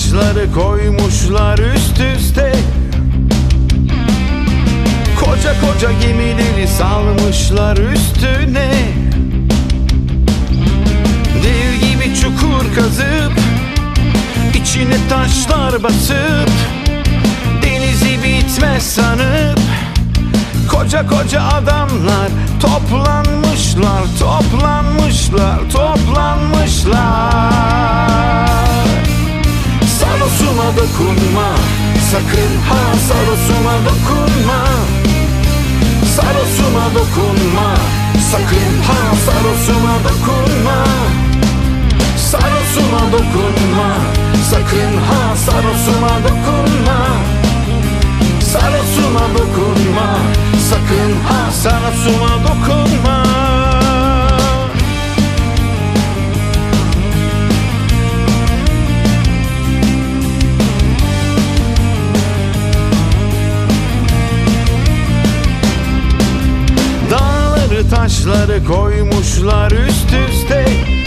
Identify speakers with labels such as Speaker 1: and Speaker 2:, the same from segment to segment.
Speaker 1: taşları koymuşlar üst üste. Koca koca gemileri salmışlar üstüne. Dev gibi çukur kazıp içine taşlar basıp denizi bitmez sanıp koca koca adamlar toplanmışlar, toplanmışlar, toplanmışlar. Sarosuma dokunma, sakın ha Sarosuma dokunma. Sarosuma dokunma, sakın ha Sarosuma dokunma. Sarosuma dokunma, sakın ha Sarosuma dokunma. Sarosuma dokunma, sakın ha Sarosuma dokunma. Dağları taşları koymuşlar üst üste.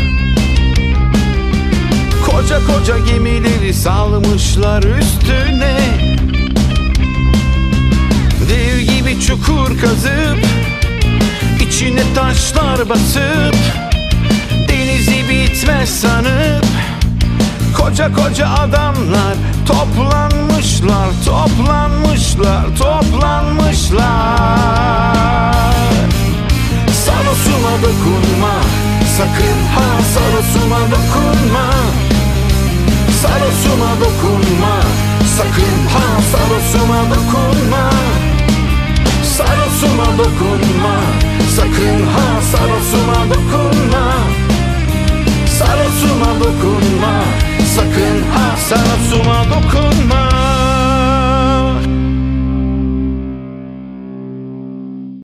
Speaker 1: Koca koca gemileri salmışlar üstüne. Dev gibi çukur kazıp içine taşlar basıp denizi bitmez sanıp koca koca adamlar toplanmışlar, toplanmışlar, toplanmışlar. Sarosuma dokunma, sakın ha Sarosuma dokunma. Sarosuma dokunma, sakın ha Sarosuma dokunma. Sarosuma dokunma, sakın ha